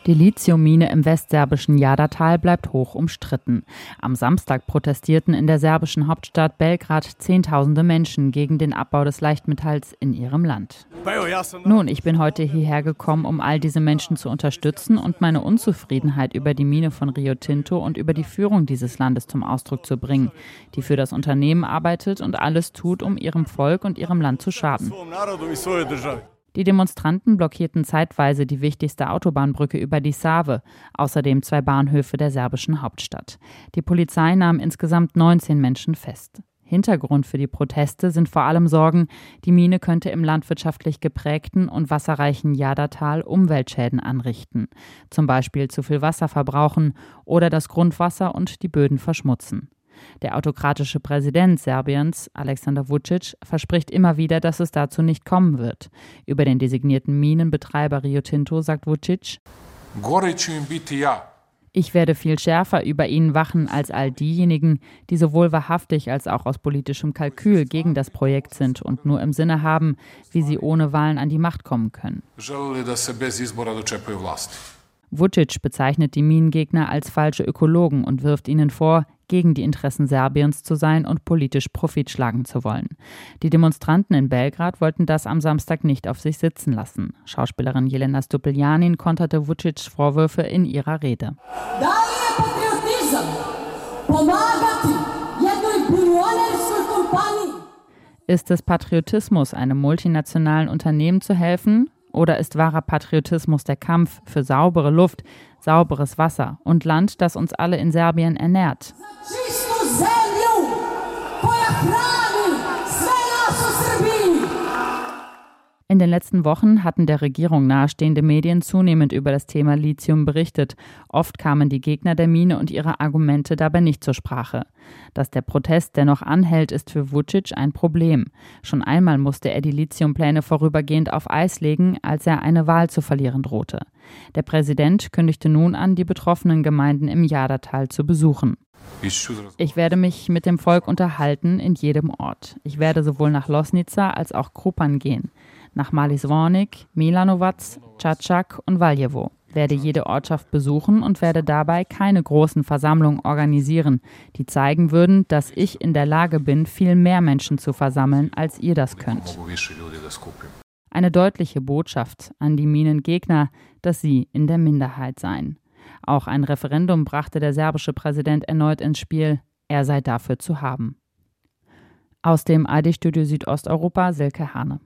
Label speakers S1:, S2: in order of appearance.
S1: Die Lithiummine im westserbischen Jadar-Tal bleibt hoch umstritten. Am Samstag protestierten in der serbischen Hauptstadt Belgrad Zehntausende Menschen gegen den Abbau des Leichtmetalls in ihrem Land. Nun, ich bin heute hierher gekommen, um all diese Menschen zu unterstützen und meine Unzufriedenheit über die Mine von Rio Tinto und über die Führung dieses Landes zum Ausdruck zu bringen, die für das Unternehmen arbeitet und alles tut, um ihrem Volk und ihrem Land zu schaden. Die Demonstranten blockierten zeitweise die wichtigste Autobahnbrücke über die Save, außerdem 2 Bahnhöfe der serbischen Hauptstadt. Die Polizei nahm insgesamt 19 Menschen fest. Hintergrund für die Proteste sind vor allem Sorgen, die Mine könnte im landwirtschaftlich geprägten und wasserreichen Jadar-Tal Umweltschäden anrichten, zum Beispiel zu viel Wasser verbrauchen oder das Grundwasser und die Böden verschmutzen. Der autokratische Präsident Serbiens, Aleksandar Vučić, verspricht immer wieder, dass es dazu nicht kommen wird. Über den designierten Minenbetreiber Rio Tinto sagt Vučić: Ich werde viel schärfer über ihn wachen als all diejenigen, die sowohl wahrhaftig als auch aus politischem Kalkül gegen das Projekt sind und nur im Sinne haben, wie sie ohne Wahlen an die Macht kommen können. Vučić bezeichnet die Minengegner als falsche Ökologen und wirft ihnen vor, gegen die Interessen Serbiens zu sein und politisch Profit schlagen zu wollen. Die Demonstranten in Belgrad wollten das am Samstag nicht auf sich sitzen lassen. Schauspielerin Jelena Stupeljanin konterte Vučićs Vorwürfe in ihrer Rede. Ist es Patriotismus, einem multinationalen Unternehmen zu helfen? Oder ist wahrer Patriotismus der Kampf für saubere Luft, sauberes Wasser und Land, das uns alle in Serbien ernährt? In den letzten Wochen hatten der Regierung nahestehende Medien zunehmend über das Thema Lithium berichtet. Oft kamen die Gegner der Mine und ihre Argumente dabei nicht zur Sprache. Dass der Protest dennoch anhält, ist für Vučić ein Problem. Schon einmal musste er die Lithiumpläne vorübergehend auf Eis legen, als er eine Wahl zu verlieren drohte. Der Präsident kündigte nun an, die betroffenen Gemeinden im Jadar-Tal zu besuchen. Ich werde mich mit dem Volk unterhalten in jedem Ort. Ich werde sowohl nach Loznica als auch Krupan gehen. Nach Mali Zvornik, Milanovac, Čačak und Valjevo. Werde jede Ortschaft besuchen und werde dabei keine großen Versammlungen organisieren, die zeigen würden, dass ich in der Lage bin, viel mehr Menschen zu versammeln, als ihr das könnt. Eine deutliche Botschaft an die Minengegner, dass sie in der Minderheit seien. Auch ein Referendum brachte der serbische Präsident erneut ins Spiel. Er sei dafür zu haben. Aus dem ARD-Studio Südosteuropa, Silke Hane.